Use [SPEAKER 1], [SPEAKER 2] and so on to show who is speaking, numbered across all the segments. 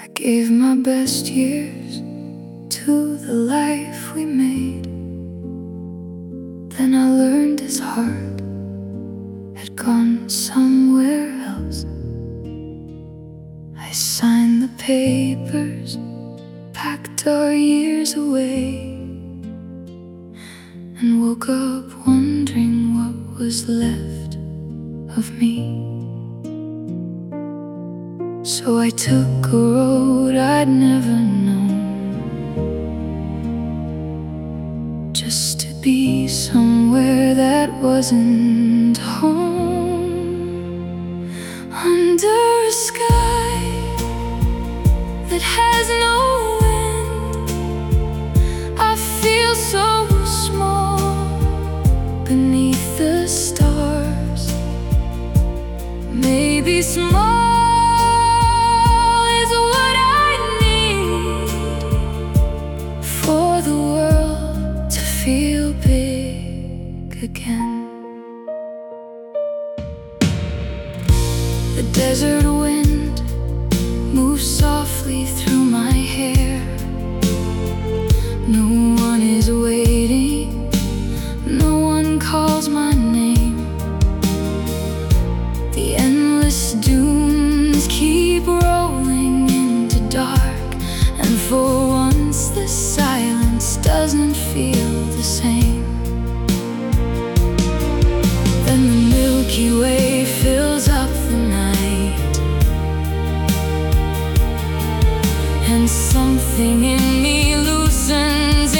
[SPEAKER 1] I gave my best years to the life we made. Then I learned his heart had gone somewhere else. I signed the papers, packed our years away, and woke up wondering what was left of me. So I took a road I'd never known, just to be somewhere that wasn't home. Under a sky that has no end, I feel so small beneath the stars. Maybe small feel big again. The desert wind moves softly through my hair. No one is waiting, no one calls my name. The endless dunes keep rolling into dark, and for once the silence doesn't feel the same. Then the Milky Way fills up the night, and something in me loosens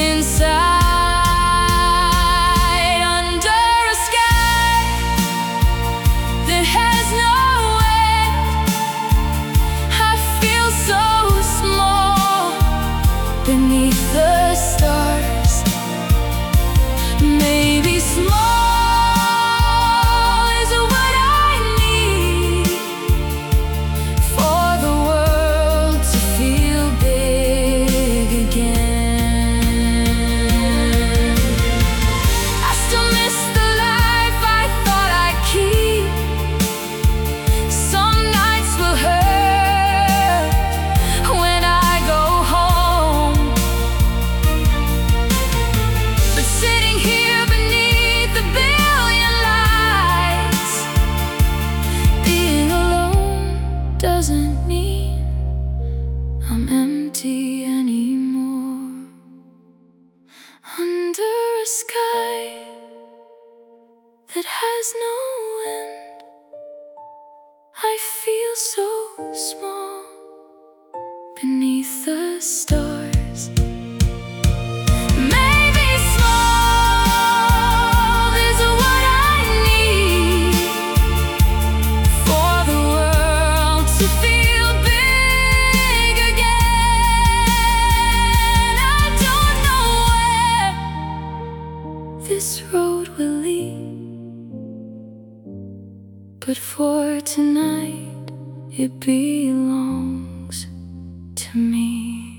[SPEAKER 1] inside. Under a sky that has no end, I feel so small beneath the stars. Maybe small is what I need for the world to feel big again. I still miss the life I thought I'd keep. Some nights will hurt when I go home, but sitting here beneath the billion lights, being alone doesn't mean I'm empty anymore. Under a sky that has no end, I feel so small beneath the stars. Maybe small is what I need for the world to feel big again. I don't know where this road will lead, but for tonight it belongs to me.